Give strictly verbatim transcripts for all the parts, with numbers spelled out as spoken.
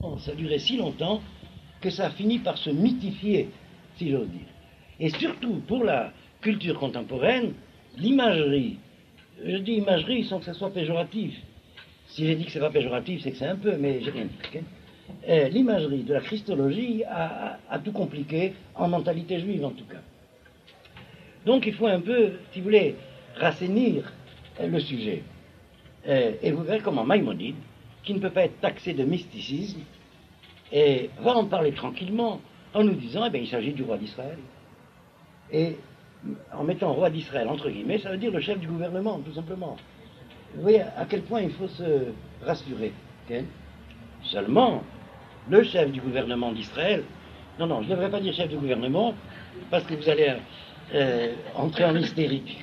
Ça a duré si longtemps que ça a fini par se mythifier, si j'ose dire. Et surtout, pour la culture contemporaine, l'imagerie, je dis imagerie sans que ça soit péjoratif. Si j'ai dit que c'est pas péjoratif, c'est que c'est un peu, mais j'ai rien dit. Okay, euh, l'imagerie de la christologie a, a, a tout compliqué, en mentalité juive en tout cas. Donc il faut un peu, si vous voulez, rassainir euh, le sujet. Euh, et vous verrez comment Maïmonide, qui ne peut pas être taxé de mysticisme, et va en parler tranquillement en nous disant, eh bien, il s'agit du roi d'Israël. Et en mettant roi d'Israël entre guillemets, ça veut dire le chef du gouvernement, tout simplement. Vous voyez à quel point il faut se rassurer. Okay? Seulement, le chef du gouvernement d'Israël, non, non, je ne devrais pas dire chef du gouvernement, parce que vous allez euh, entrer en hystérique.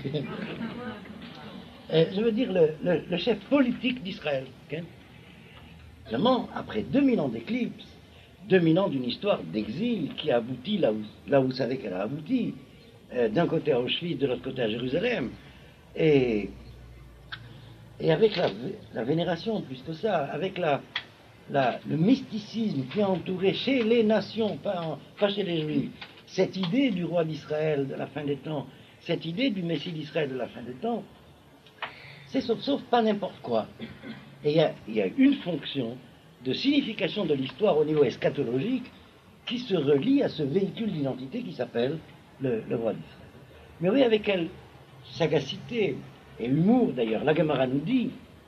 euh, je veux dire le, le, le chef politique d'Israël. Okay? Seulement, après deux mille ans d'éclipse, deux mille ans d'une histoire d'exil qui a abouti là où, là où vous savez qu'elle a abouti, euh, d'un côté à Auschwitz, de l'autre côté à Jérusalem, et, et avec la, la vénération, plus que ça, avec la, la, le mysticisme qui a entouré chez les nations, pas, en, pas chez les Juifs, cette idée du roi d'Israël de la fin des temps, cette idée du Messie d'Israël de la fin des temps, c'est sauf, sauf pas n'importe quoi. Et il y a, y a une fonction de signification de l'histoire au niveau eschatologique qui se relie à ce véhicule d'identité qui s'appelle le, le roi d'Israël. Mais oui, avec quelle sagacité et humour d'ailleurs, la Gemara nous dit,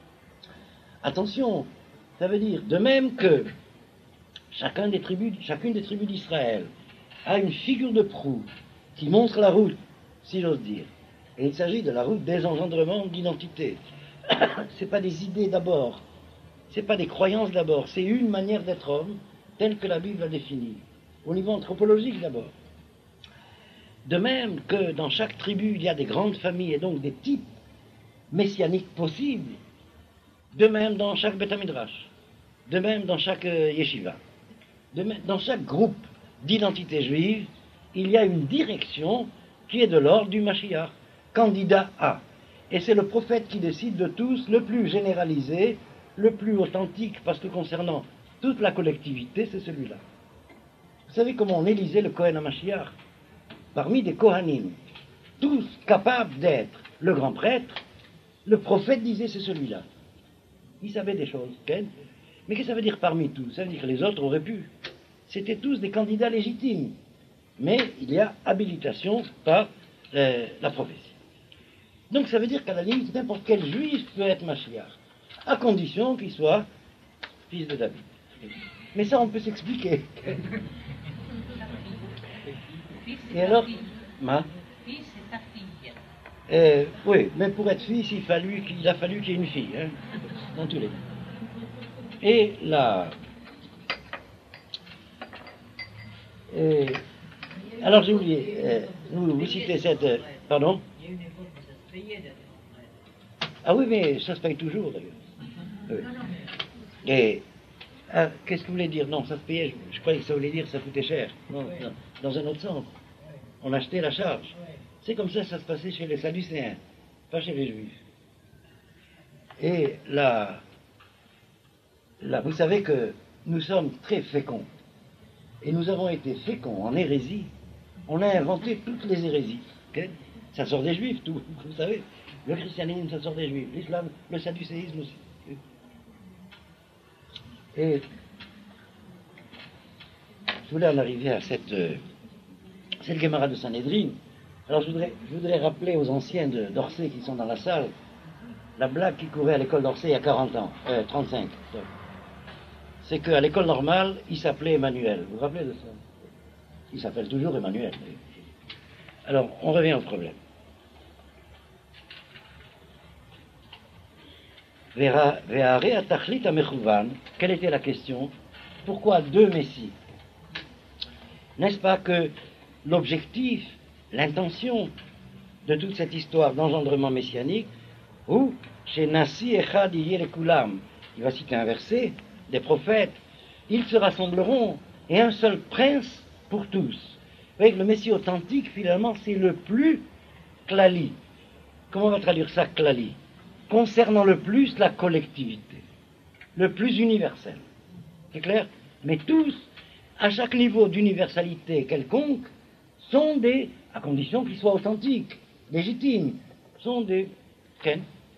attention, ça veut dire, de même que chacun des tribus, chacune des tribus d'Israël a une figure de proue qui montre la route, si j'ose dire, et il s'agit de la route des engendrements d'identité. C'est pas des idées d'abord, c'est pas des croyances d'abord, c'est une manière d'être homme telle que la Bible l'a définie, au niveau anthropologique d'abord. De même que dans chaque tribu il y a des grandes familles et donc des types messianiques possibles, de même dans chaque Beth Midrash, de même dans chaque euh, yeshiva, de même dans chaque groupe d'identité juive, il y a une direction qui est de l'ordre du Mashiach, candidat à. Et c'est le prophète qui décide de tous, le plus généralisé, le plus authentique, parce que concernant toute la collectivité, c'est celui-là. Vous savez comment on élisait le Kohen HaMashiach? Parmi des Kohanim, tous capables d'être le grand prêtre, le prophète disait c'est celui-là. Il savait des choses, Ken. Mais qu'est-ce que ça veut dire parmi tous? Ça veut dire que les autres auraient pu. C'était tous des candidats légitimes. Mais il y a habilitation par euh, la prophétie. Donc ça veut dire qu'à la limite, n'importe quel juif peut être Mashiach, à condition qu'il soit fils de David. Mais ça, on peut s'expliquer. Et alors, ma Fils, c'est ta fille. euh, oui, mais pour être fils, il, fallu qu'il a fallu qu'il y ait une fille, hein, dans tous les cas. Et là, euh, alors j'ai oublié, euh, vous, vous citez cette, euh, pardon? Il y a une époque où ça se payait d'être prêtre. Ah oui, mais ça se paye toujours d'ailleurs. Oui. Et ah, qu'est-ce que vous voulez dire? Non, ça se payait, je, je croyais que ça voulait dire que ça coûtait cher. Non, non, dans un autre sens. On achetait la charge. C'est comme ça que ça se passait chez les Sadducéens, pas chez les Juifs. Et là, là, vous savez que nous sommes très féconds. Et nous avons été féconds en hérésie. On a inventé toutes les hérésies. Okay? Ça sort des Juifs, tout. Vous savez, le christianisme, ça sort des Juifs. L'islam, le sadducéisme aussi. Et je voulais en arriver à cette, euh, cette Gemara de Sanhédrin. Alors je voudrais, je voudrais rappeler aux anciens de, d'Orsay qui sont dans la salle la blague qui courait à l'école d'Orsay il y a quarante ans, euh, trente-cinq. C'est qu'à l'école normale, il s'appelait Emmanuel. Vous vous rappelez de ça? Il s'appelle toujours Emmanuel. Alors, on revient au problème. Quelle était la question? Pourquoi deux messies? N'est-ce pas que l'objectif, l'intention de toute cette histoire d'engendrement messianique, ou chez Nasi Echad Yelekulam, il va citer un verset des prophètes, ils se rassembleront et un seul prince pour tous. Vous voyez que le Messie authentique, finalement, c'est le plus klali. Comment on va traduire ça, klali? Concernant le plus la collectivité, le plus universel. C'est clair? Mais tous, à chaque niveau d'universalité quelconque, sont des, à condition qu'ils soient authentiques, légitimes, sont des... Ken?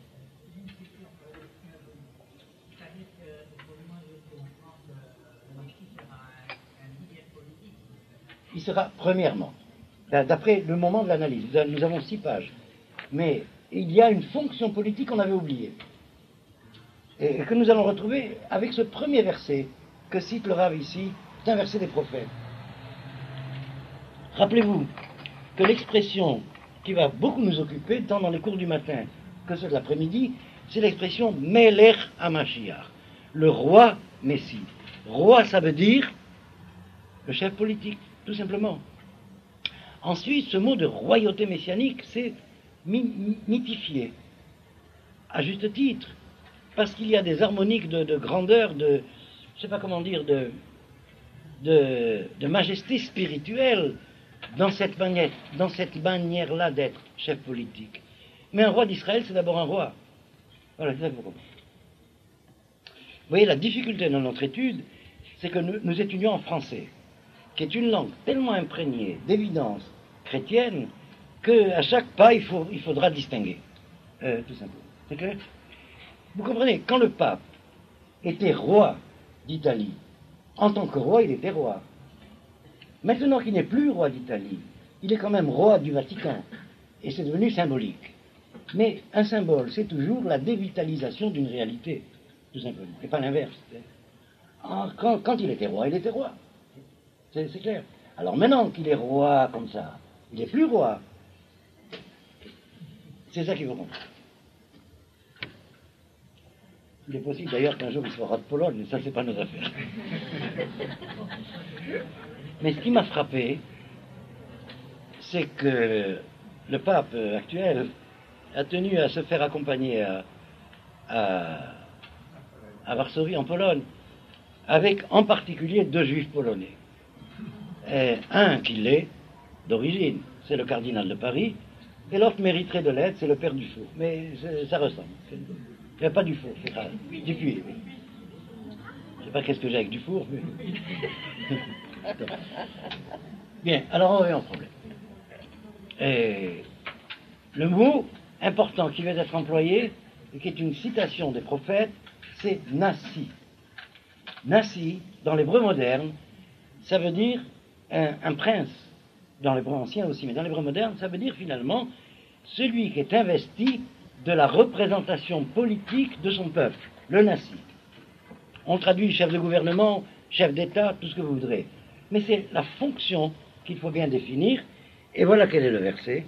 Il sera, premièrement, d'après le moment de l'analyse, nous avons six pages, mais il y a une fonction politique qu'on avait oubliée, et que nous allons retrouver avec ce premier verset que cite le Rav ici, c'est un verset des prophètes. Rappelez-vous que l'expression qui va beaucoup nous occuper, tant dans les cours du matin que ceux de l'après-midi, c'est l'expression Melech HaMashiach, le roi Messie. Roi, ça veut dire le chef politique, tout simplement. Ensuite, ce mot de royauté messianique, c'est mythifié, à juste titre, parce qu'il y a des harmoniques de, de grandeur, de, je ne sais pas comment dire, de, de, de majesté spirituelle dans cette manière, dans cette manière-là d'être chef politique. Mais un roi d'Israël, c'est d'abord un roi. Voilà, c'est ça que vous comprenez. Vous voyez, la difficulté de notre étude, c'est que nous, nous étudions en français, qui est une langue tellement imprégnée d'évidence chrétienne qu'à chaque pas, il, faut, il faudra distinguer. Euh, tout simplement. C'est clair? Vous comprenez, quand le pape était roi d'Italie, en tant que roi, il était roi. Maintenant qu'il n'est plus roi d'Italie, il est quand même roi du Vatican. Et c'est devenu symbolique. Mais un symbole, c'est toujours la dévitalisation d'une réalité, tout simplement, et pas l'inverse. Quand, quand il était roi, il était roi. C'est, c'est clair. Alors maintenant qu'il est roi comme ça, il n'est plus roi. C'est ça qu'il faut comprendre. Il est possible d'ailleurs qu'un jour il soit roi de Pologne, mais ça c'est pas nos affaires. Mais ce qui m'a frappé, c'est que le pape actuel a tenu à se faire accompagner à, à, à Varsovie, en Pologne, avec en particulier deux juifs polonais. Et un qui l'est d'origine, c'est le cardinal de Paris, et l'autre mériterait de l'être, c'est le père Dufour. Mais ça ressemble. Il n'y a pas Dufour, c'est grave. Dupuis, oui. Je ne sais pas qu'est-ce que j'ai avec Dufour, mais... Bien, alors on revient au problème. Et le mot important qui vient d'être employé, et qui est une citation des prophètes, c'est Nassi. Nassi, dans l'hébreu moderne, ça veut dire un, un prince. Dans l'hébreu ancien aussi, mais dans l'hébreu moderne, ça veut dire finalement celui qui est investi de la représentation politique de son peuple, le Nassi. On traduit chef de gouvernement, chef d'État, tout ce que vous voudrez. Mais c'est la fonction qu'il faut bien définir, et voilà quel est le verset.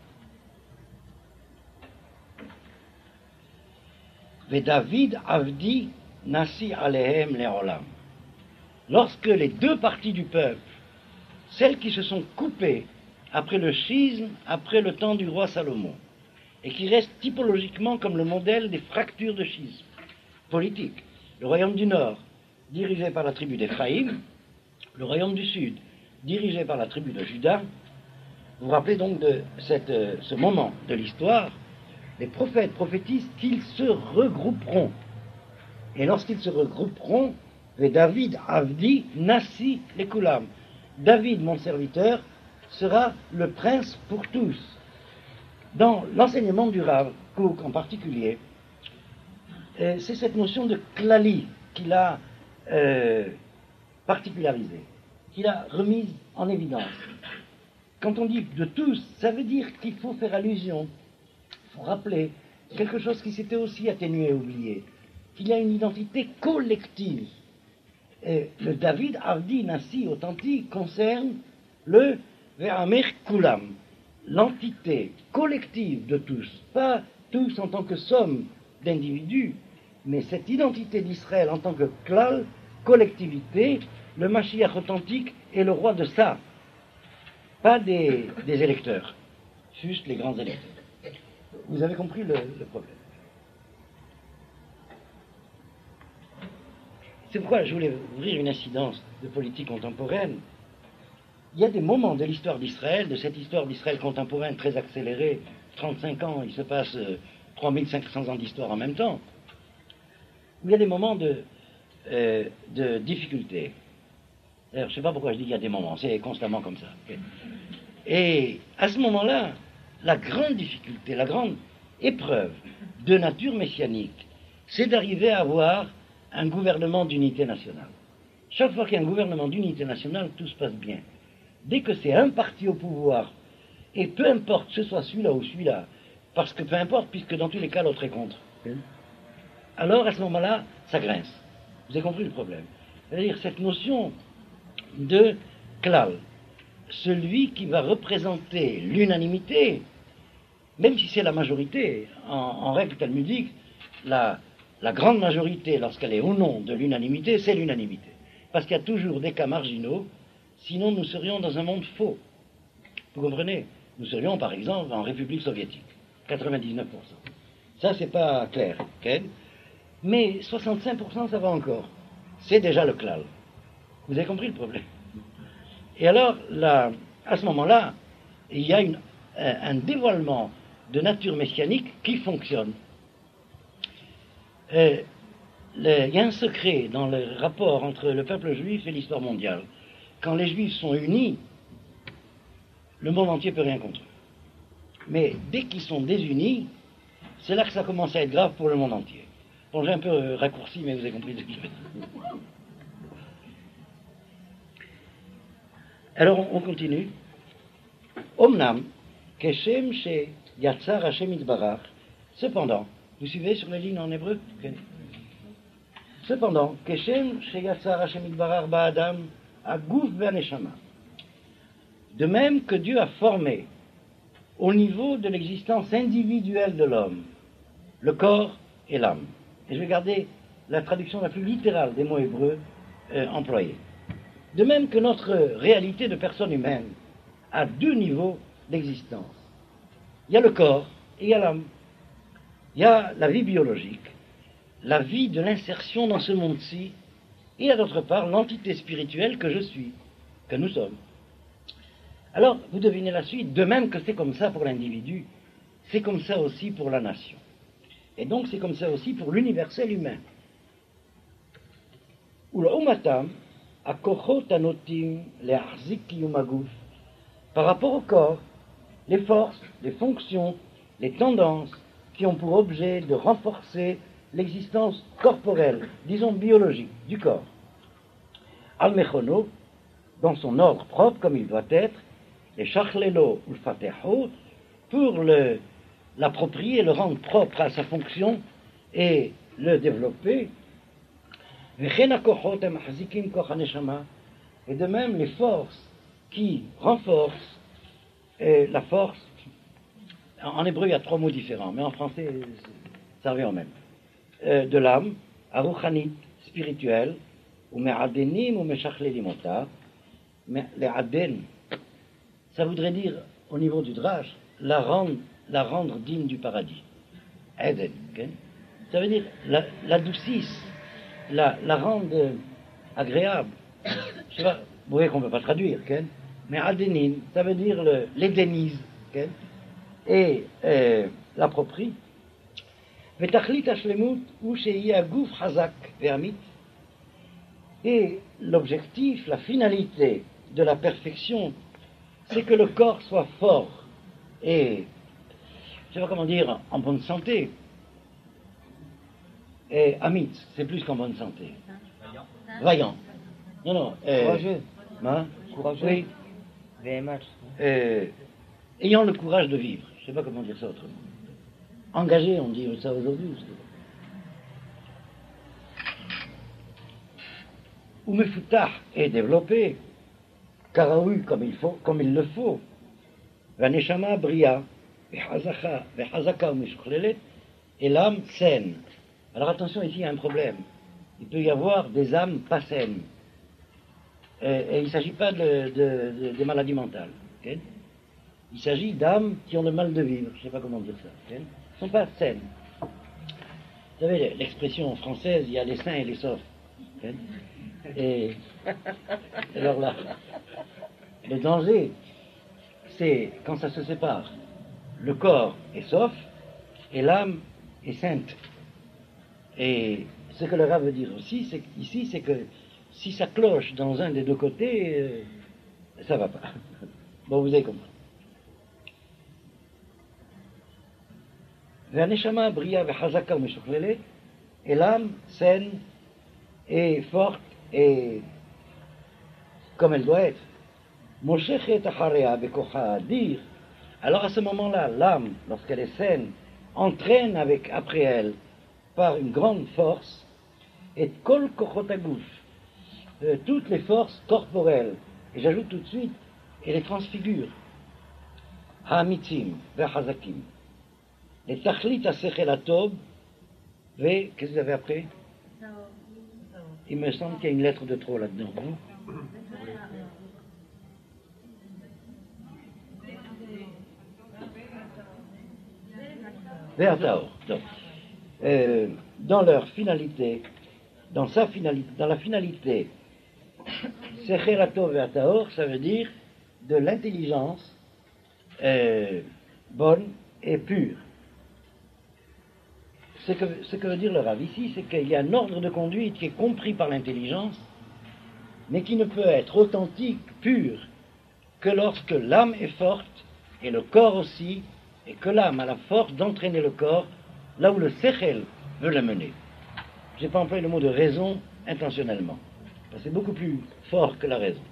Ve David avdi nasi alehem leolam. Lorsque les deux parties du peuple, celles qui se sont coupées après le schisme, après le temps du roi Salomon, et qui restent typologiquement comme le modèle des fractures de schisme politique. Le royaume du Nord, dirigé par la tribu d'Éphraïm, le royaume du Sud, dirigé par la tribu de Juda. Vous vous rappelez donc de cette, euh, ce moment de l'histoire, les prophètes prophétisent qu'ils se regrouperont. Et lorsqu'ils se regrouperont, David Avdi Nassi Lekulam. David, mon serviteur, sera le prince pour tous. Dans l'enseignement du Rav Kook en particulier, euh, c'est cette notion de klali qu'il a euh, particularisée, qu'il a remise en évidence. Quand on dit de tous, ça veut dire qu'il faut faire allusion, il faut rappeler quelque chose qui s'était aussi atténué et oublié, qu'il y a une identité collective. Et le David Avdi Nassi authentique concerne le Ve'amer Kulam, l'entité collective de tous, pas tous en tant que somme d'individus, mais cette identité d'Israël en tant que klal, collectivité, le Mashiach authentique est le roi de ça, pas des, des électeurs, juste les grands électeurs. Vous avez compris le, le problème. C'est pourquoi je voulais ouvrir une incidence de politique contemporaine. Il y a des moments de l'histoire d'Israël, de cette histoire d'Israël contemporaine très accélérée, trente-cinq ans, il se passe euh, trois mille cinq cents ans d'histoire en même temps, où il y a des moments de, euh, de difficulté. D'ailleurs, je ne sais pas pourquoi je dis qu'il y a des moments, c'est constamment comme ça. Et à ce moment-là, la grande difficulté, la grande épreuve de nature messianique, c'est d'arriver à avoir un gouvernement d'unité nationale. Chaque fois qu'il y a un gouvernement d'unité nationale, tout se passe bien. Dès que c'est un parti au pouvoir, et peu importe que ce soit celui-là ou celui-là, parce que peu importe, puisque dans tous les cas, l'autre est contre, alors à ce moment-là, ça grince. Vous avez compris le problème? C'est-à-dire cette notion de klal, celui qui va représenter l'unanimité, même si c'est la majorité, en, en règle talmudique, la, la grande majorité, lorsqu'elle est au nom de l'unanimité, c'est l'unanimité. Parce qu'il y a toujours des cas marginaux, sinon nous serions dans un monde faux. Vous comprenez? Nous serions, par exemple, en République soviétique, quatre-vingt-dix-neuf pour cent. Ça, c'est pas clair, okay? Mais soixante-cinq pour cent, ça va encore. C'est déjà le klal. Vous avez compris le problème? Et alors, là, à ce moment-là, il y a une, un, un dévoilement de nature messianique qui fonctionne. Euh, le, il y a un secret dans le rapport entre le peuple juif et l'histoire mondiale. Quand les juifs sont unis, le monde entier ne peut rien contre eux. Mais dès qu'ils sont désunis, c'est là que ça commence à être grave pour le monde entier. Bon, j'ai un peu raccourci, mais vous avez compris ce que je veux dire. Alors, on, on continue. Omnam, Keshem she Yatzar Hashem Itbarach. Cependant, vous suivez sur les lignes en hébreu? Okay. Cependant, Keshem she Yatzar Hashem Itbarach Ba'adam Aguf Ve'aneshama. De même que Dieu a formé au niveau de l'existence individuelle de l'homme le corps et l'âme. Et je vais garder la traduction la plus littérale des mots hébreux euh, employés. De même que notre réalité de personne humaine a deux niveaux d'existence. Il y a le corps et il y a l'âme. Il y a la vie biologique, la vie de l'insertion dans ce monde-ci, et il y a d'autre part l'entité spirituelle que je suis, que nous sommes. Alors, vous devinez la suite, de même que c'est comme ça pour l'individu, c'est comme ça aussi pour la nation. Et donc c'est comme ça aussi pour l'universel humain. Par rapport au corps, les forces, les fonctions, les tendances qui ont pour objet de renforcer l'existence corporelle, disons biologique, du corps. Al-Mechono, dans son ordre propre, comme il doit être, les Shachlelo ou Fateho, pour le, l'approprier, le rendre propre à sa fonction et le développer. Et de même, les forces qui renforcent et la force, en hébreu il y a trois mots différents, mais en français ça revient au même, euh, de l'âme, aruchanit, spirituelle, ou me'adenim ou me'shachlelimota, mais les aden, ça voudrait dire, au niveau du drache, la rendre, la rendre digne du paradis. Eden, okay? Ça veut dire la, l'adoucisse, la, la rendre agréable. Je sais pas, vous voyez qu'on ne peut pas traduire, okay? Mais adenin, ça veut dire le, l'édénise, okay? Et euh, l'approprie. Et l'objectif, la finalité de la perfection, c'est que le corps soit fort et, je ne sais pas comment dire, en bonne santé. Et amit, c'est plus qu'en bonne santé. Vaillant. Vaillant. Non, non. Euh, Courageux. Hein? Courageux. Oui. Euh, ayant le courage de vivre. Je ne sais pas comment dire ça autrement. Engagé, on dit ça aujourd'hui. Ou mefutah est développé, karaoui comme il faut, comme il le faut. Vaneshama bria, vehazaka, vehazaka umishuklelet, et l'âme saine. Alors attention, ici il y a un problème. Il peut y avoir des âmes pas saines. Et, et il ne s'agit pas de, de, de, de maladies mentales. Okay? Il s'agit d'âmes qui ont le mal de vivre. Je ne sais pas comment dire ça. Okay? Ils ne sont pas saines. Vous savez, l'expression française, il y a les sains et les saufs. Okay? Et alors là, le danger, c'est quand ça se sépare. Le corps est sauf et l'âme est sainte. Et ce que le Rav veut dire aussi, c'est ici, c'est que si ça cloche dans un des deux côtés, euh, ça va pas. Bon, vous avez compris. והנשמה בריאה וחזקה ומשוכללת, et l'âme saine et forte et comme elle doit être. מושכת אחריה בכוחה האדיר. Alors à ce moment-là, l'âme, lorsqu'elle est saine, entraîne avec après elle par une grande force et kol kochot haguf, euh, toutes les forces corporelles, et j'ajoute tout de suite, et les transfigure. Ha'amitzim ve'hazakim. Et tachlit ha'sechel hatov, et qu'est-ce que vous avez après? Il me semble qu'il y a une lettre de trop là-dedans. Donc, euh, dans leur finalité, dans sa finalité, dans la finalité, Sechel Hatov Ve'Ataor, ça veut dire de l'intelligence euh, bonne et pure. Ce que, ce que veut dire le Rav ici, c'est qu'il y a un ordre de conduite qui est compris par l'intelligence, mais qui ne peut être authentique, pur, que lorsque l'âme est forte et le corps aussi, et que l'âme a la force d'entraîner le corps là où le sechel veut le mener. Je n'ai pas employé le mot de raison intentionnellement, parce que c'est beaucoup plus fort que la raison.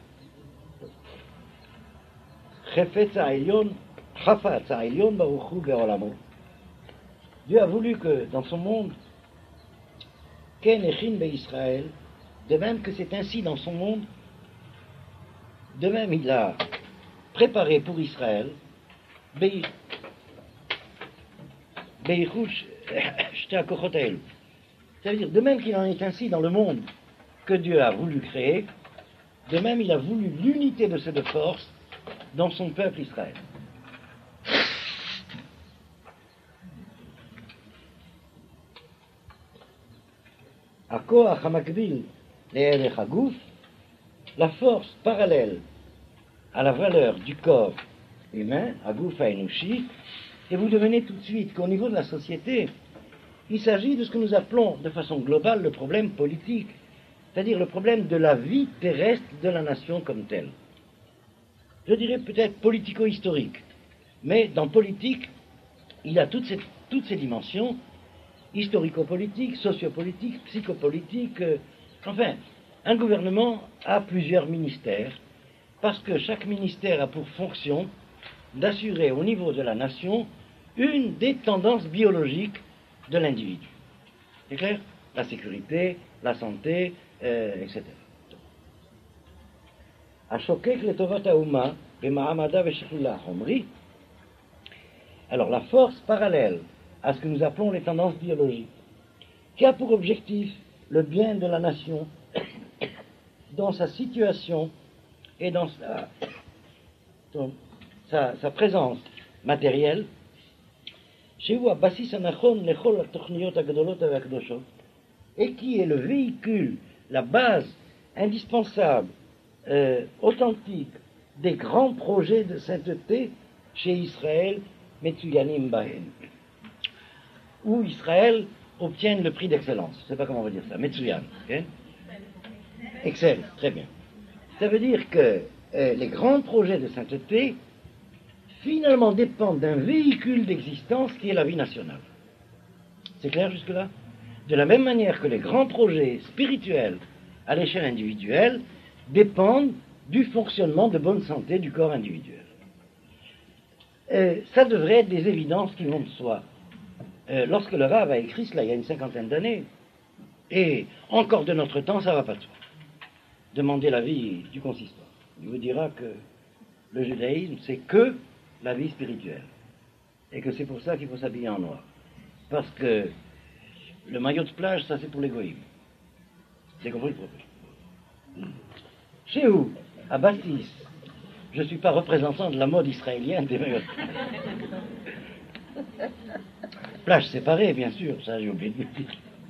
Dieu a voulu que dans son monde, Ken Echin Be Israël, de même que c'est ainsi dans son monde, de même il a préparé pour Israël Be Ça veut dire, de même qu'il en est ainsi dans le monde que Dieu a voulu créer, de même il a voulu l'unité de ces deux forces dans son peuple Israël. Akoach hamakbil le'erech haguf, la force parallèle à la valeur du corps humain, haguf ha'enushi. Et vous devenez tout de suite qu'au niveau de la société, il s'agit de ce que nous appelons de façon globale le problème politique, c'est-à-dire le problème de la vie terrestre de la nation comme telle. Je dirais peut-être politico-historique, mais dans politique, il y a toutes ces, toutes ces dimensions, historico-politiques, sociopolitiques, psychopolitiques, euh, enfin, un gouvernement a plusieurs ministères, parce que chaque ministère a pour fonction d'assurer au niveau de la nation une des tendances biologiques de l'individu. C'est clair? La sécurité, la santé, euh, et cetera. Alors la force parallèle à ce que nous appelons les tendances biologiques, qui a pour objectif le bien de la nation dans sa situation et dans sa, dans sa, sa présence matérielle, et qui est le véhicule, la base indispensable, euh, authentique des grands projets de sainteté chez Israël, Metsuyanim Bahen, où Israël obtient le prix d'excellence. Je ne sais pas comment on va dire ça, Metsuyan. Okay? Excel, très bien. Ça veut dire que euh, les grands projets de sainteté finalement dépendent d'un véhicule d'existence qui est la vie nationale. C'est clair jusque-là? De la même manière que les grands projets spirituels à l'échelle individuelle dépendent du fonctionnement de bonne santé du corps individuel. Euh, ça devrait être des évidences qui vont de soi. Euh, lorsque le Rav a écrit cela il y a une cinquantaine d'années, et encore de notre temps, ça ne va pas de soi. Demandez l'avis du consistoire. Il vous dira que le judaïsme, c'est que la vie spirituelle. Et que c'est pour ça qu'il faut s'habiller en noir. Parce que le maillot de plage, ça c'est pour l'égoïsme. C'est compris le problème. Chez vous, à Baptiste, je ne suis pas représentant de la mode israélienne des maillots de plage. Plage séparée, bien sûr, ça j'ai oublié de le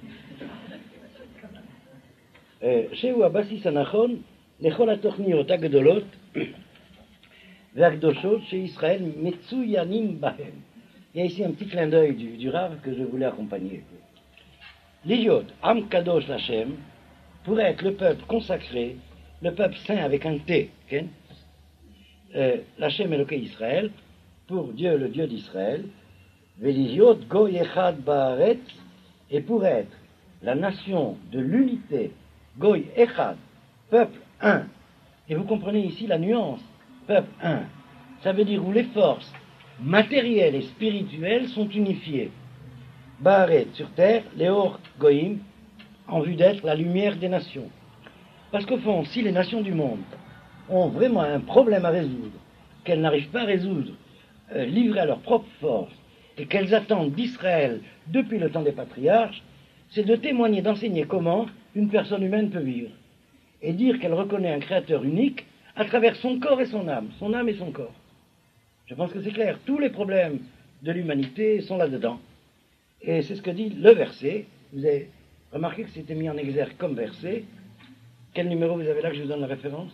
dire. chez vous, à Baptiste Anachon, les Cholatochniyot Agdolot, Vergdoshot, chez Israël, Metsuyanim Bahem. Il y a ici un petit clin d'œil du, du Rav que je voulais accompagner. L'Iyot, Am Kadosh Hashem, pour être le peuple consacré, le peuple saint avec un T, okay? euh, l'Hachem Elokei Israël, pour Dieu le Dieu d'Israël, Veliziot Goy Echad Baaretz, et pour être la nation de l'unité, Goy Echad, peuple un. Et vous comprenez ici la nuance, peuple un. Ça veut dire où les forces matérielles et spirituelles sont unifiées. Baaretz sur terre, Léor Goïm, en vue d'être la lumière des nations. Parce qu'au fond, si les nations du monde ont vraiment un problème à résoudre, qu'elles n'arrivent pas à résoudre, euh, livrées à leur propre force, et qu'elles attendent d'Israël depuis le temps des patriarches, c'est de témoigner, d'enseigner comment une personne humaine peut vivre, et dire qu'elle reconnaît un créateur unique à travers son corps et son âme, son âme et son corps. Je pense que c'est clair, tous les problèmes de l'humanité sont là-dedans. Et c'est ce que dit le verset. Vous avez remarqué que c'était mis en exergue comme verset. Quel numéro vous avez là que je vous donne la référence?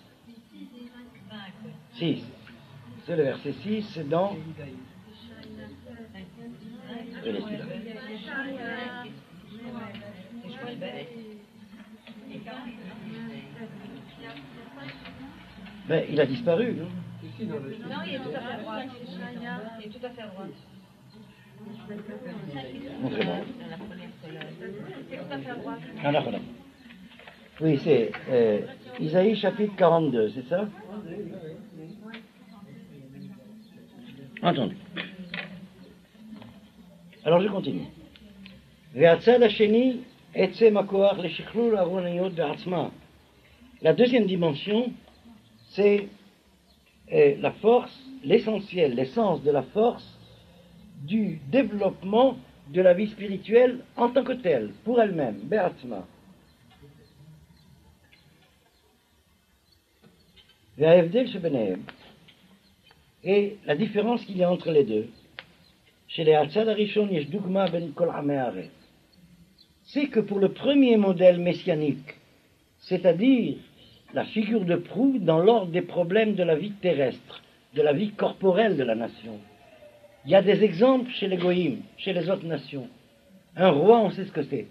six. C'est le verset six, c'est dans... Je l'ai celui-là. Ben, il a disparu, non? Non, il est tout à fait à droite. Il est tout à fait à droite. Montrez-moi. C'est tout à fait à droite. Ah, d'accord. Oui, c'est euh, Isaïe chapitre quarante-deux, c'est ça? Entendu. Alors je continue. La deuxième dimension, c'est euh, la force, l'essentiel, l'essence de la force du développement de la vie spirituelle en tant que telle, pour elle-même, Be'atzma. Et la différence qu'il y a entre les deux, chez les Hatzad Arishon, yesh dugma ben kol amei haaretz, c'est que pour le premier modèle messianique, c'est-à-dire la figure de proue dans l'ordre des problèmes de la vie terrestre, de la vie corporelle de la nation, il y a des exemples chez les Goïm, chez les autres nations. Un roi, on sait ce que c'est.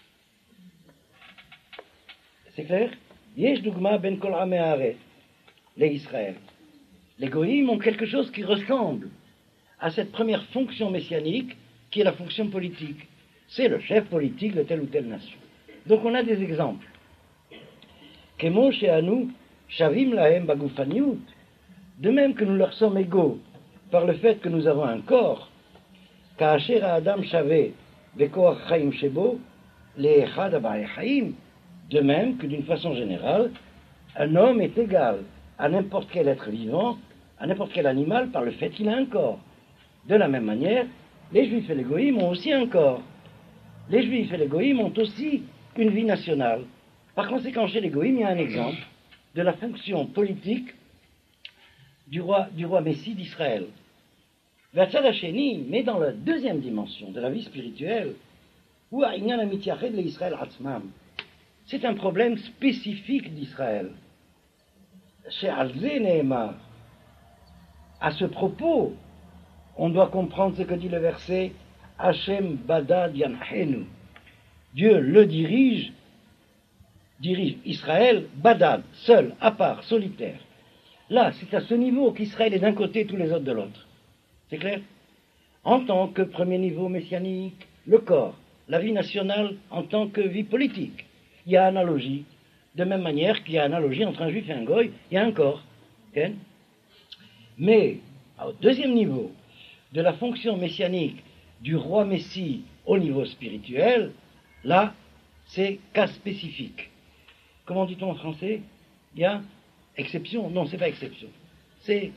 C'est clair? Yesh dugma ben kol amei haaretz, les Israël. Les Goïm ont quelque chose qui ressemble à cette première fonction messianique qui est la fonction politique. C'est le chef politique de telle ou telle nation. Donc on a des exemples. Kemo she'anu shavim lahem bagufaniut, de même que nous leur sommes égaux par le fait que nous avons un corps, ka'asher ha'adam shaveh vekoach chaim shebo le'echad ha'ba'ei chaim, de même que d'une façon générale, un homme est égal à n'importe quel être vivant, à n'importe quel animal, par le fait qu'il a un corps. De la même manière, les Juifs et les Goïm ont aussi un corps. Les Juifs et les Goïm ont aussi une vie nationale. Par conséquent, chez les Goïm, il y a un exemple de la fonction politique du roi, du roi Messie d'Israël. Vatsad Hasheni, mais dans la deuxième dimension de la vie spirituelle, où Inyan Amitiached le Israël Atzmam, c'est un problème spécifique d'Israël. Chez Alze Nehemar, à ce propos, on doit comprendre ce que dit le verset Hashem Badad Yanhenu. Dieu le dirige, dirige Israël, Badad, seul, à part, solitaire. Là, c'est à ce niveau qu'Israël est d'un côté et tous les autres de l'autre. C'est clair? En tant que premier niveau messianique, le corps, la vie nationale en tant que vie politique. Il y a analogie. De même manière qu'il y a analogie entre un juif et un goy, il y a un corps. Okay? Mais, au deuxième niveau de la fonction messianique du roi Messie au niveau spirituel, là, c'est cas spécifique. Comment dit-on en français? Il y a exception? Non, c'est pas exception. C'est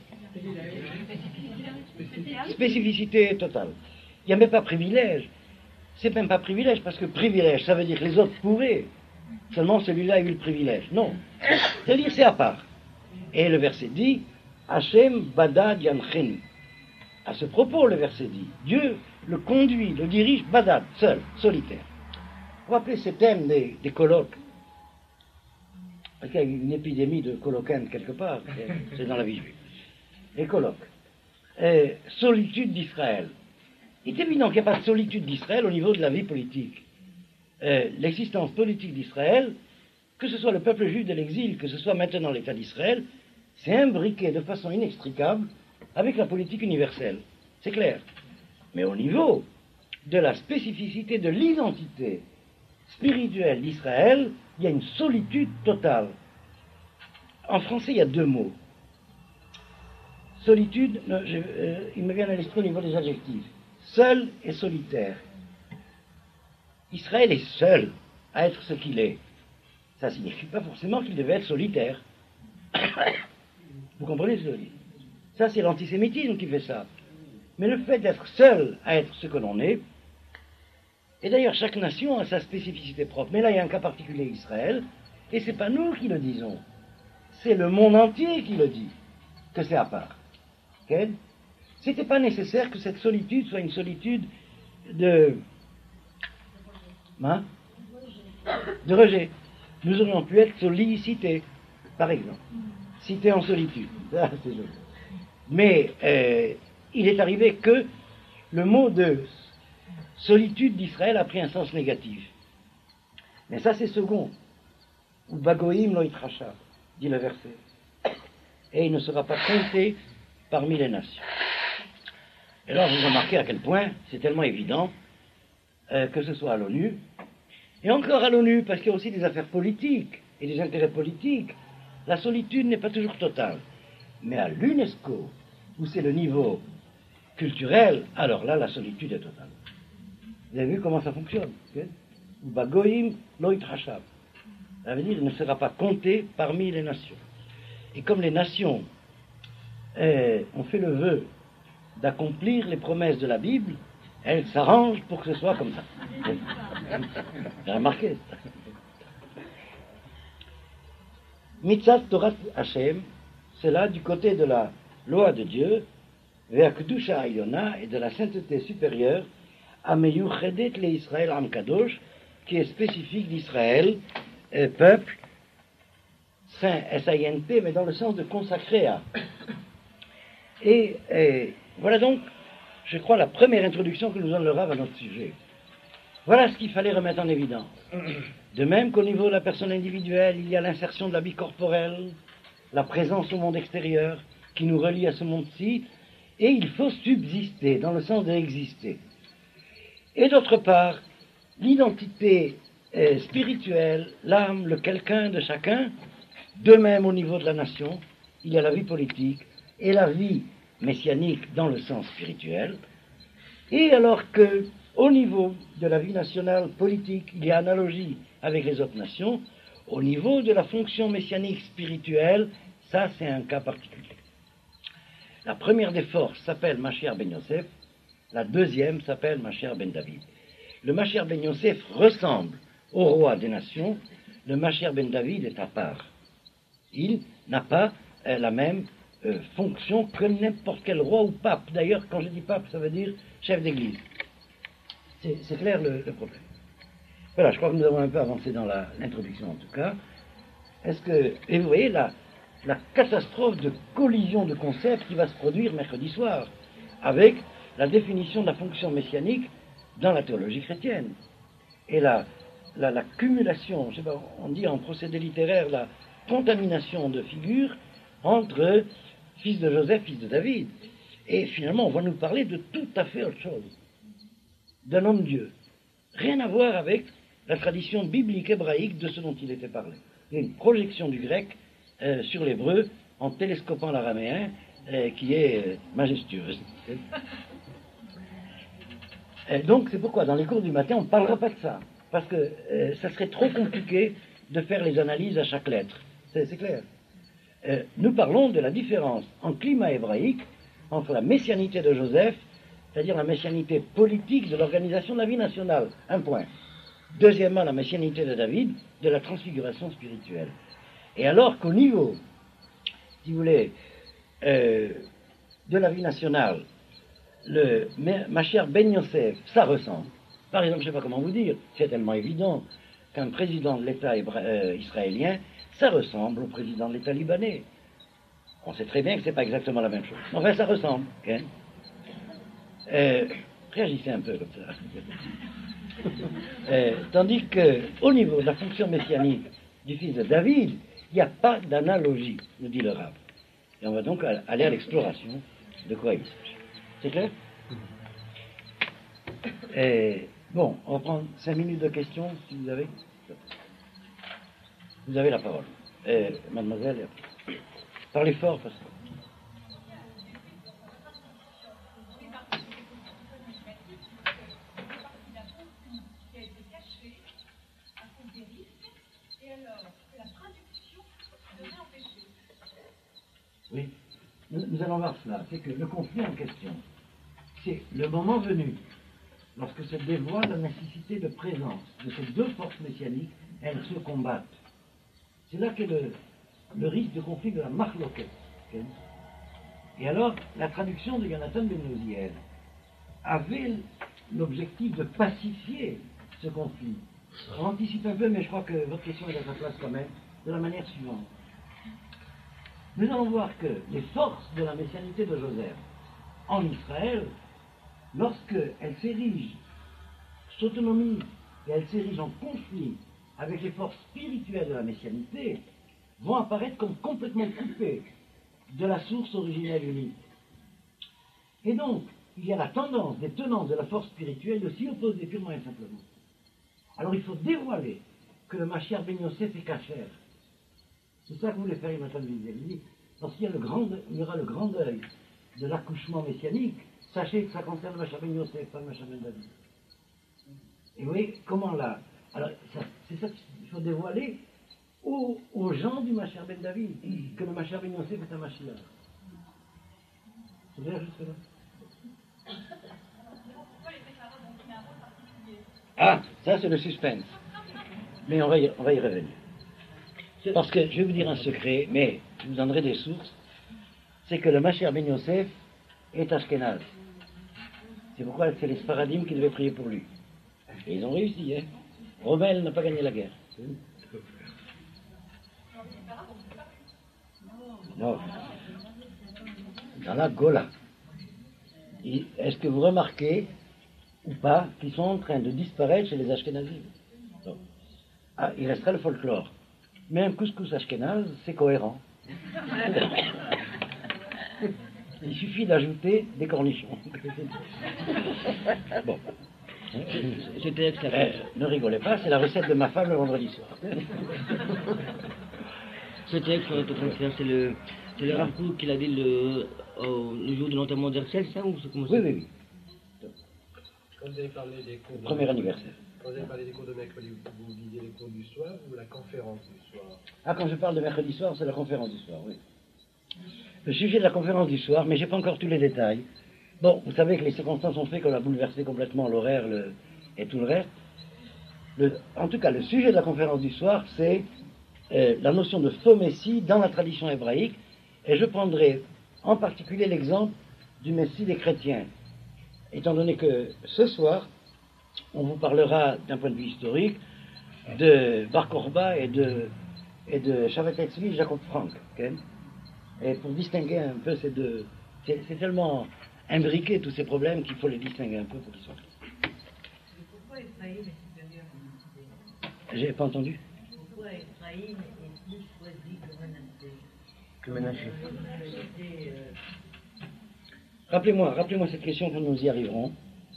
spécificité totale. Il n'y a même pas privilège. C'est même pas privilège, parce que privilège, ça veut dire que les autres pourraient. Seulement celui-là a eu le privilège. Non. C'est-à-dire c'est à part. Et le verset dit Hashem Badad Yanchenu. À ce propos, le verset dit Dieu le conduit, le dirige Badad, seul, solitaire. Vous rappelez ce thème des, des colloques? Parce qu'il y a une épidémie de colloquins quelque part, c'est dans la vie juive. Les colloques. Et solitude d'Israël. Il est évident qu'il n'y a pas de solitude d'Israël au niveau de la vie politique. Euh, l'existence politique d'Israël que ce soit le peuple juif de l'exil, que ce soit maintenant l'État d'Israël, c'est imbriqué de façon inextricable avec la politique universelle. C'est clair. Mais au niveau de la spécificité de l'identité spirituelle d'Israël, il y a une solitude totale. En français, il y a deux mots. Solitude, non, je, euh, il me vient à l'esprit au niveau des adjectifs. Seul et solitaire. Israël est seul à être ce qu'il est. Ça ne signifie pas forcément qu'il devait être solitaire. Vous comprenez ce que je dis? Ça, c'est l'antisémitisme qui fait ça. Mais le fait d'être seul à être ce que l'on est, et d'ailleurs chaque nation a sa spécificité propre. Mais là, il y a un cas particulier, Israël, et ce n'est pas nous qui le disons. C'est le monde entier qui le dit, que c'est à part. Okay? Ce n'était pas nécessaire que cette solitude soit une solitude de... Hein? De rejet. Nous aurions pu être solicités, par exemple. Cités en solitude. Ah, c'est joli. Mais euh, il est arrivé que le mot de solitude d'Israël a pris un sens négatif. Mais ça, c'est second. Ou bagoïm lo itracha, dit le verset. Et il ne sera pas compté parmi les nations. Et alors, vous remarquez à quel point c'est tellement évident euh, que ce soit à l'ONU, et encore à l'ONU, parce qu'il y a aussi des affaires politiques et des intérêts politiques, la solitude n'est pas toujours totale. Mais à l'UNESCO, où c'est le niveau culturel, alors là, la solitude est totale. Vous avez vu comment ça fonctionne? Bagoïm lo itrachab. Ça veut dire qu'il ne sera pas compté parmi les nations. Et comme les nations eh, ont fait le vœu d'accomplir les promesses de la Bible, elles s'arrangent pour que ce soit comme ça. Vous avez remarqué ça? Mitzat Torah Hashem, c'est là du côté de la loi de Dieu, vers Kedusha Ayona et de la sainteté supérieure, Ameyuchedet le Israël Am Kadosh, qui est spécifique d'Israël, euh, peuple, saint, S A I N T, mais dans le sens de consacré à. Et, et voilà donc, je crois, la première introduction que nous donne le Rav à notre sujet. Voilà ce qu'il fallait remettre en évidence. De même qu'au niveau de la personne individuelle, il y a l'insertion de la vie corporelle, la présence au monde extérieur qui nous relie à ce monde-ci, et il faut subsister, dans le sens d'exister. Et d'autre part, l'identité euh, spirituelle, l'âme, le quelqu'un de chacun, de même au niveau de la nation, il y a la vie politique et la vie messianique dans le sens spirituel, et alors que au niveau de la vie nationale politique, il y a analogie avec les autres nations, au niveau de la fonction messianique spirituelle, ça c'est un cas particulier. La première des forces s'appelle Mashiach ben Yosef, la deuxième s'appelle Mashiach ben David. Le Mashiach ben Yosef ressemble au roi des nations, le Mashiach ben David est à part. Il n'a pas euh, la même euh, fonction que n'importe quel roi ou pape. D'ailleurs, quand je dis pape, ça veut dire chef d'église. C'est, c'est clair le, le problème. Voilà, je crois que nous avons un peu avancé dans la, l'introduction en tout cas. Est-ce que, et vous voyez la, la catastrophe de collision de concepts qui va se produire mercredi soir avec la définition de la fonction messianique dans la théologie chrétienne. Et la, la, la cumulation, je sais pas, on dit en procédé littéraire, la contamination de figures entre fils de Joseph, fils de David. Et finalement, on va nous parler de tout à fait autre chose. D'un homme-dieu. Rien à voir avec la tradition biblique hébraïque de ce dont il était parlé. Il y a une projection du grec euh, sur l'hébreu en télescopant l'araméen euh, qui est euh, majestueuse. Et donc c'est pourquoi dans les cours du matin on ne parlera pas de ça. Parce que euh, ça serait trop compliqué de faire les analyses à chaque lettre. C'est, c'est clair. Euh, nous parlons de la différence en climat hébraïque entre la messianité de Joseph, c'est-à-dire la messianité politique de l'organisation de la vie nationale. Un point. Deuxièmement, la messianité de David, de la transfiguration spirituelle. Et alors qu'au niveau, si vous voulez, euh, de la vie nationale, le Mashiach ben Yosef, ça ressemble. Par exemple, je ne sais pas comment vous dire, c'est tellement évident qu'un président de l'État hébra- euh, israélien, ça ressemble au président de l'État libanais. On sait très bien que ce n'est pas exactement la même chose. Enfin, ça ressemble. Hein. Euh, réagissez un peu comme ça. euh, tandis qu'au niveau de la fonction messianique du fils de David, il n'y a pas d'analogie, nous dit le Rav. Et on va donc aller à l'exploration de quoi il s'agit. C'est clair? Et, bon, on va prendre cinq minutes de questions, si vous avez. Vous avez la parole. Et, mademoiselle, parlez fort, parce que... Oui, nous, nous allons voir cela. C'est que le conflit en question, c'est le moment venu, lorsque se dévoile la nécessité de présence de ces deux forces messianiques, elles se combattent. C'est là qu'est le, le risque de conflit de la marloquette. Okay? Et alors, la traduction de Jonathan Ben Uziel avait l'objectif de pacifier ce conflit. On anticipe un peu, mais je crois que votre question est à sa place quand même, de la manière suivante. Nous allons voir que les forces de la messianité de Joseph en Israël, lorsqu'elles s'érigent, s'autonomisent et elles s'érigent en conflit avec les forces spirituelles de la messianité, vont apparaître comme complètement coupées de la source originelle unique. Et donc, il y a la tendance des tenants de la force spirituelle de s'y opposer purement et simplement. Alors il faut dévoiler que le Mashiach Ben Yosef est cachère. C'est ça que voulait faire Jonathan Ben Uziel. Il dit, lorsqu'il y, a le grand, il y aura le grand deuil de l'accouchement messianique, sachez que ça concerne le Mashiach Ben Yosef, pas le Mashiach Ben David. Et vous voyez comment là, alors ça, c'est ça qu'il faut dévoiler aux, aux gens du Mashiach Ben David, que le Mashiach Ben Yosef est un Mashiach. C'est clair jusque là? Ah, ça c'est le suspense. Mais on va y, on va y revenir. Parce que je vais vous dire un secret, mais je vous donnerai des sources. C'est que le Mashiach Ben Yosef est Ashkenaz. C'est pourquoi c'est les Sfaradim qui devaient prier pour lui. Et ils ont réussi, hein. Rommel n'a pas gagné la guerre. Non. Dans la Gola. Et est-ce que vous remarquez, ou pas, qu'ils sont en train de disparaître chez les Ashkenazim? Non. Ah, il restera le folklore. Mais un couscous ashkénaze, c'est cohérent. Il suffit d'ajouter des cornichons. Bon. C'était excellent. Euh, ne rigolez pas, c'est la recette de ma femme le vendredi soir. Ce texte, c'est le, c'est le Rav Kook qui l'a dit le, oh, le jour de l'enterrement d'Herzl, ça ou c'est comment ça? Oui, oui, oui. Quand vous avez parlé des cours de... Premier anniversaire. Quand vous avez parlé des cours de mercredi, vous, vous disiez les cours du soir ou la conférence du soir? Ah, quand je parle de mercredi soir, c'est la conférence du soir, oui. Le sujet de la conférence du soir, mais je n'ai pas encore tous les détails. Bon, vous savez que les circonstances ont fait qu'on a bouleversé complètement l'horaire le, et tout le reste. Le, en tout cas, le sujet de la conférence du soir, c'est euh, la notion de faux messie dans la tradition hébraïque, et je prendrai en particulier l'exemple du messie des chrétiens, étant donné que ce soir, on vous parlera d'un point de vue historique de Bar Korba et de, et de Shavet Tzvi, Jacob Frank. Okay? Et pour distinguer un peu ces deux, c'est, c'est tellement imbriqué tous ces problèmes qu'il faut les distinguer un peu pour qu'ils soient clairs. Pourquoi Ephraïm est supérieur à Manassé? J'ai pas entendu. Pourquoi Ephraïm est plus choisi que Manassé? Que Ménaché. Euh, Rappelez-moi, rappelez-moi cette question quand nous y arriverons.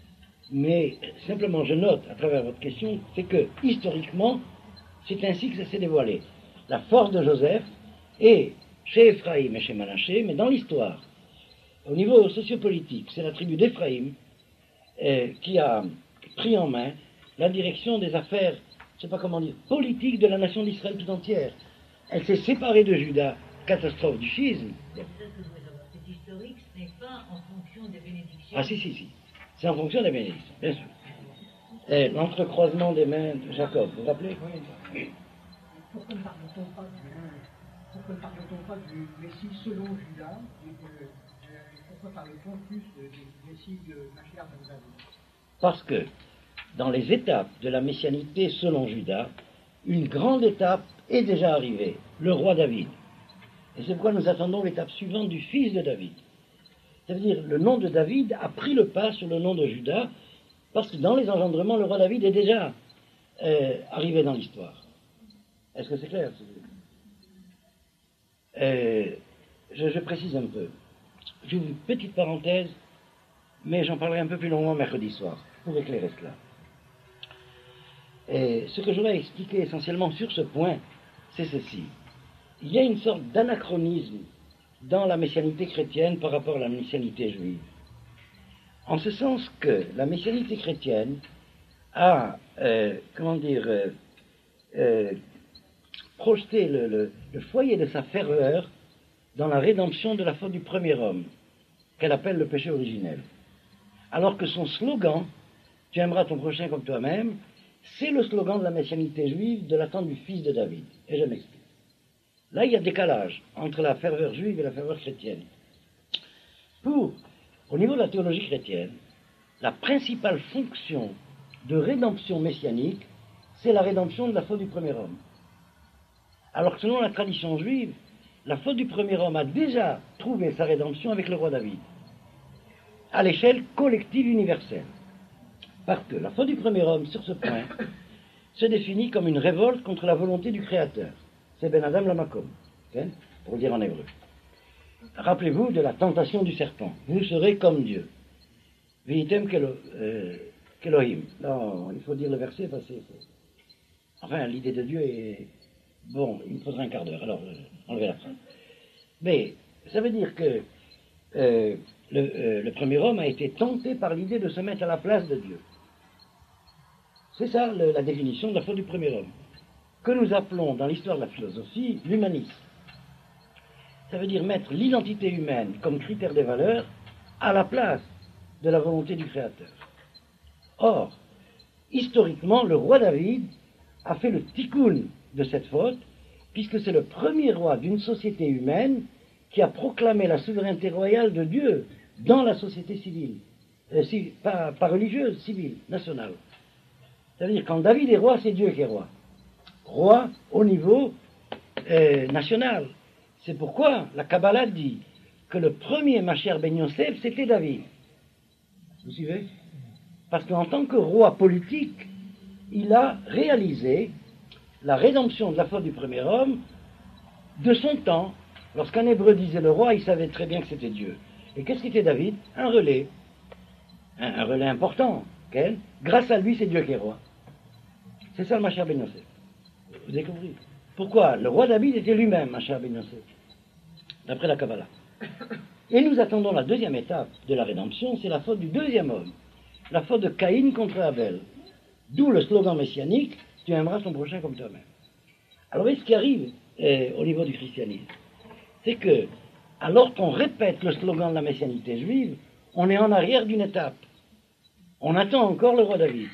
Mais simplement, je note à travers votre question, c'est que historiquement, c'est ainsi que ça s'est dévoilé. La force de Joseph est chez Ephraïm et chez Manassé, mais dans l'histoire, au niveau sociopolitique, c'est la tribu d'Ephraïm euh, qui a pris en main la direction des affaires, je ne sais pas comment dire, politiques de la nation d'Israël tout entière. Elle s'est séparée de Juda, catastrophe du schisme. C'est ça que je voulais savoir. C'est historique, ce n'est pas en fonction des bénédictions. Ah si, si, si. C'est en fonction des bénédictions, bien sûr. Et l'entrecroisement des mains de Jacob, vous vous rappelez? Pourquoi ne parle-t-on pas du, pourquoi ne parle-t-on pas du Messie selon Judas et de, euh, pourquoi parle-t-on plus de- du Messie de Mashiach ben David? Parce que dans les étapes de la messianité selon Judas, une grande étape est déjà arrivée, le roi David. Et c'est pourquoi nous attendons l'étape suivante du fils de David. Ça veut dire le nom de David a pris le pas sur le nom de Judas, parce que dans les engendrements, le roi David est déjà euh, arrivé dans l'histoire. Est-ce que c'est clair? euh, je, je précise un peu. J'ouvre une petite parenthèse, mais j'en parlerai un peu plus longuement mercredi soir, pour éclairer cela. Et ce que je voudrais expliquer essentiellement sur ce point, c'est ceci. Il y a une sorte d'anachronisme dans la messianité chrétienne par rapport à la messianité juive. En ce sens que la messianité chrétienne a, euh, comment dire, euh, euh, projeté le, le, le foyer de sa ferveur dans la rédemption de la faute du premier homme, qu'elle appelle le péché originel. Alors que son slogan, « Tu aimeras ton prochain comme toi-même », c'est le slogan de la messianité juive de l'attente du fils de David. Et je m'explique. Là, il y a décalage entre la ferveur juive et la ferveur chrétienne. Pour, au niveau de la théologie chrétienne, la principale fonction de rédemption messianique, c'est la rédemption de la faute du premier homme. Alors que selon la tradition juive, la faute du premier homme a déjà trouvé sa rédemption avec le roi David, à l'échelle collective universelle. Parce que la faute du premier homme, sur ce point, se définit comme une révolte contre la volonté du Créateur. C'est Ben Adam Lamakom, okay, pour le dire en hébreu. Rappelez-vous de la tentation du serpent. Vous serez comme Dieu. Vitem Kelohim. Non, il faut dire le verset parce que... Enfin, l'idée de Dieu est... Bon, il me faudra un quart d'heure, alors euh, enlevez la phrase. Mais ça veut dire que euh, le, euh, le premier homme a été tenté par l'idée de se mettre à la place de Dieu. C'est ça le, la définition de la faute du premier homme, que nous appelons dans l'histoire de la philosophie l'humanisme. Ça veut dire mettre l'identité humaine comme critère des valeurs à la place de la volonté du Créateur. Or, historiquement, le roi David a fait le tikkun de cette faute, puisque c'est le premier roi d'une société humaine qui a proclamé la souveraineté royale de Dieu dans la société civile, euh, si, pas, pas religieuse, civile, nationale. Ça veut dire quand David est roi, c'est Dieu qui est roi. Roi au niveau euh, national. C'est pourquoi la Kabbalah dit que le premier Mashiach ben Yosef, c'était David. Vous suivez? Parce qu'en tant que roi politique, il a réalisé la rédemption de la faute du premier homme de son temps. Lorsqu'un hébreu disait le roi, il savait très bien que c'était Dieu. Et qu'est-ce qu'était David? Un relais. Un, un relais important. Okay? Grâce à lui, c'est Dieu qui est roi. C'est ça le Mashiach ben Yosef. Vous avez compris? Pourquoi? Le roi David était lui-même Mashiach ben Yosef, d'après la Kabbalah. Et nous attendons la deuxième étape de la rédemption, c'est la faute du deuxième homme. La faute de Caïn contre Abel. D'où le slogan messianique, tu aimeras ton prochain comme toi-même. Alors, voyez ce qui arrive euh, au niveau du christianisme, c'est que, alors qu'on répète le slogan de la messianité juive, on est en arrière d'une étape. On attend encore le roi David.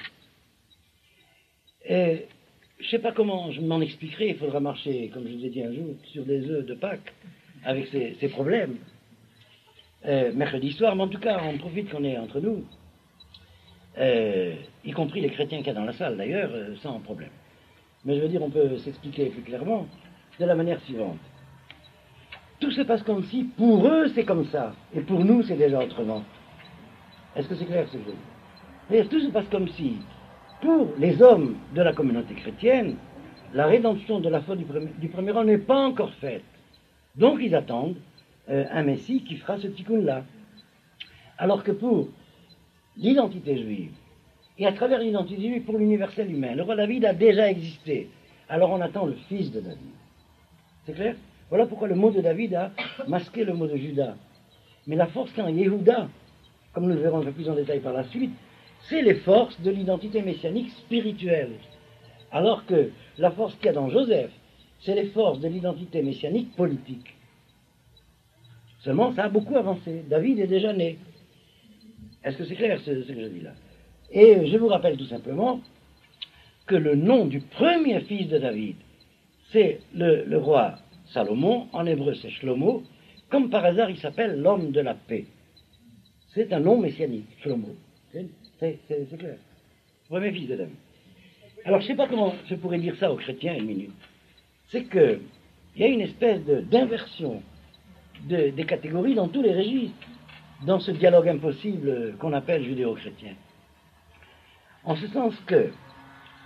Et je ne sais pas comment je m'en expliquerai, il faudra marcher, comme je vous ai dit un jour, sur des œufs de Pâques, avec ces, ces problèmes. Euh, mercredi soir, mais en tout cas, on profite qu'on est entre nous, euh, y compris les chrétiens qu'il y a dans la salle d'ailleurs, euh, sans problème. Mais je veux dire, on peut s'expliquer plus clairement de la manière suivante. Tout se passe comme si, pour eux, c'est comme ça, et pour nous, c'est déjà autrement. Est-ce que c'est clair ce que je veux dire? C'est-à-dire, tout se passe comme si, pour les hommes de la communauté chrétienne, la rédemption de la faute du premier, du premier homme n'est pas encore faite. Donc, ils attendent euh, un Messie qui fera ce tikkun-là. Alors que pour l'identité juive, et à travers l'identité juive pour l'universel humain, le roi David a déjà existé. Alors on attend le fils de David. C'est clair? Voilà pourquoi le mot de David a masqué le mot de Judas. Mais la force qu'a en Yehuda, comme nous le verrons un peu plus en détail par la suite, c'est les forces de l'identité messianique spirituelle. Alors que la force qu'il y a dans Joseph, c'est les forces de l'identité messianique politique. Seulement, ça a beaucoup avancé. David est déjà né. Est-ce que c'est clair ce, ce que je dis là? Et je vous rappelle tout simplement que le nom du premier fils de David, c'est le, le roi Salomon, en hébreu c'est Shlomo, comme par hasard il s'appelle l'homme de la paix. C'est un nom messianique, Shlomo. C'est, c'est, c'est clair. Premier fils de David. Alors je ne sais pas comment je pourrais dire ça aux chrétiens une minute. C'est qu'il y a une espèce de, d'inversion de, des catégories dans tous les registres, dans ce dialogue impossible qu'on appelle judéo-chrétien. En ce sens que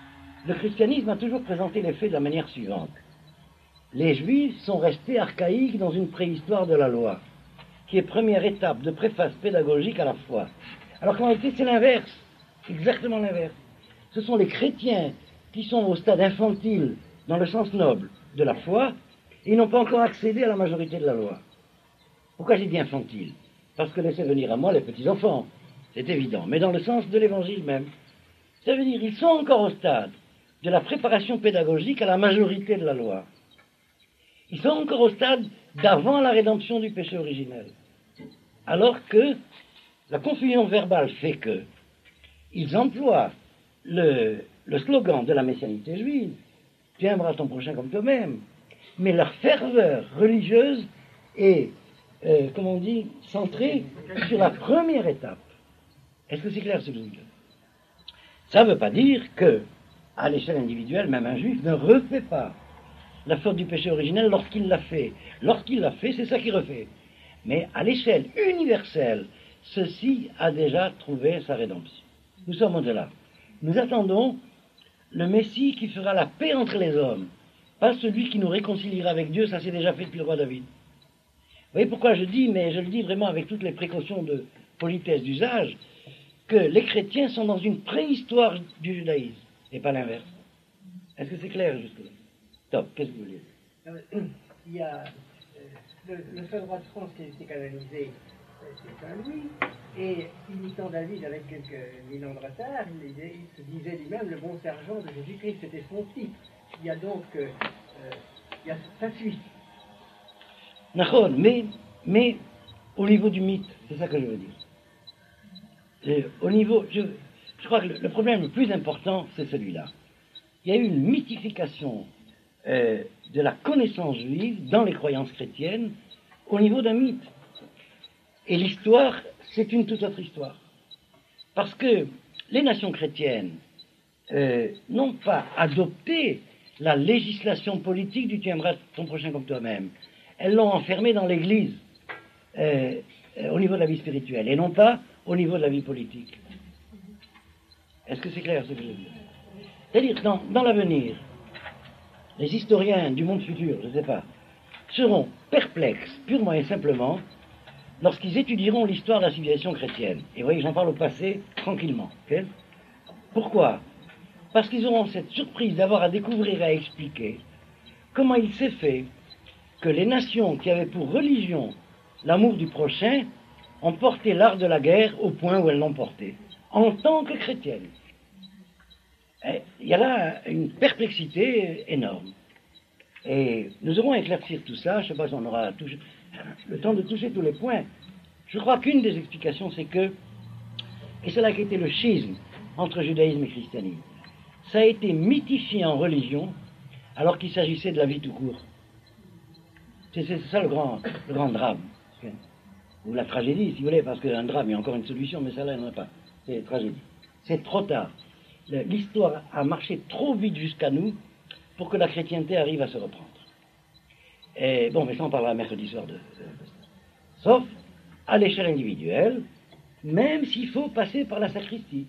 le christianisme a toujours présenté les faits de la manière suivante. Les Juifs sont restés archaïques dans une préhistoire de la loi, qui est première étape de préface pédagogique à la foi. Alors qu'en réalité, c'est l'inverse, exactement l'inverse. Ce sont les chrétiens qui sont au stade infantile, dans le sens noble, de la foi, et ils n'ont pas encore accédé à la majorité de la loi. Pourquoi j'ai dit infantile? Parce que laissez venir à moi les petits-enfants, c'est évident, mais dans le sens de l'évangile même. Ça veut dire qu'ils sont encore au stade de la préparation pédagogique à la majorité de la loi. Ils sont encore au stade d'avant la rédemption du péché originel. Alors que la confusion verbale fait que ils emploient le, le slogan de la messianité juive, « Tu aimeras ton prochain comme toi-même », mais leur ferveur religieuse est, euh, comme on dit, centrée sur la première étape. Est-ce que c'est clair ce que je dis? Ça ne veut pas dire que, à l'échelle individuelle, même un juif ne refait pas la faute du péché originel lorsqu'il l'a fait. Lorsqu'il l'a fait, c'est ça qu'il refait. Mais à l'échelle universelle, ceci a déjà trouvé sa rédemption. Nous sommes au-delà. Nous attendons le Messie qui fera la paix entre les hommes, pas celui qui nous réconciliera avec Dieu, ça s'est déjà fait depuis le roi David. Vous voyez pourquoi je dis, mais je le dis vraiment avec toutes les précautions de politesse d'usage, que les chrétiens sont dans une préhistoire du judaïsme, et pas l'inverse. Est-ce que c'est clair jusque-là? Top, qu'est-ce que vous voulez dire? Il y a euh, le, le seul roi de France qui a été canalisé, euh, c'est Saint-Louis, et imitant David avec quelques mille ans de retard, il, il se disait lui-même le bon sergent de Jésus-Christ, c'était son titre. Il y a donc, euh, euh, il y a, ça suit. D'accord, mais, mais au niveau du mythe, c'est ça que je veux dire. Et au niveau, je, je crois que le, le problème le plus important, c'est celui-là. Il y a eu une mythification euh, de la connaissance juive dans les croyances chrétiennes au niveau d'un mythe. Et l'histoire, c'est une toute autre histoire. Parce que les nations chrétiennes euh, n'ont pas adopté la législation politique du tu aimeras ton prochain comme toi-même. Elles l'ont enfermé dans l'Église euh, euh, au niveau de la vie spirituelle et non pas au niveau de la vie politique. Est-ce que c'est clair ce que je veux dire? C'est-à-dire que dans, dans l'avenir, les historiens du monde futur, je ne sais pas, seront perplexes purement et simplement lorsqu'ils étudieront l'histoire de la civilisation chrétienne. Et vous voyez, j'en parle au passé tranquillement. Okay? Pourquoi? Parce qu'ils auront cette surprise d'avoir à découvrir et à expliquer comment il s'est fait que les nations qui avaient pour religion l'amour du prochain ont porté l'art de la guerre au point où elles l'ont porté, en tant que chrétiennes. Et il y a là une perplexité énorme. Et nous aurons à éclaircir tout ça, je ne sais pas si on aura touché, le temps de toucher tous les points. Je crois qu'une des explications, c'est que, et c'est là qu'a été le schisme entre judaïsme et christianisme, ça a été mythifié en religion, alors qu'il s'agissait de la vie tout court. C'est, c'est ça le grand, le grand drame. Ou la tragédie, si vous voulez, parce qu'un drame, il y a encore une solution, mais ça là, il n'y en a pas. C'est une tragédie. C'est trop tard. L'histoire a marché trop vite jusqu'à nous pour que la chrétienté arrive à se reprendre. Et bon, mais ça, on parlera mercredi soir de, de, de ça. Sauf à l'échelle individuelle, même s'il faut passer par la sacristie.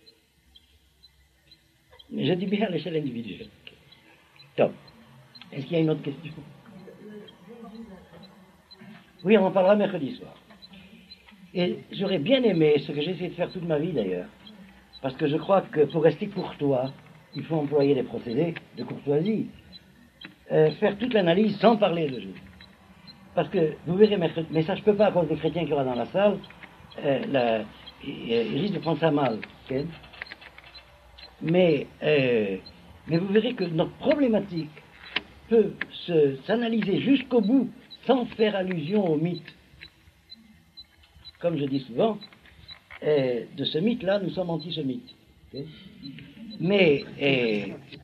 Mais je dis bien à l'échelle individuelle. Top. Est-ce qu'il y a une autre question? Oui, on en parlera mercredi soir. Et j'aurais bien aimé, ce que j'ai essayé de faire toute ma vie d'ailleurs, parce que je crois que pour rester courtois, il faut employer des procédés de courtoisie, euh, faire toute l'analyse sans parler de Jésus. Parce que, vous verrez mercredi, mais ça je peux pas à cause des chrétiens qu'il y aura dans la salle, euh, la, il, il risque de prendre ça mal. Okay? Mais, euh, mais vous verrez que notre problématique peut se, s'analyser jusqu'au bout sans faire allusion au mythe. Comme je dis souvent, euh, de ce mythe-là, nous sommes antisémites. Okay? Mais, euh,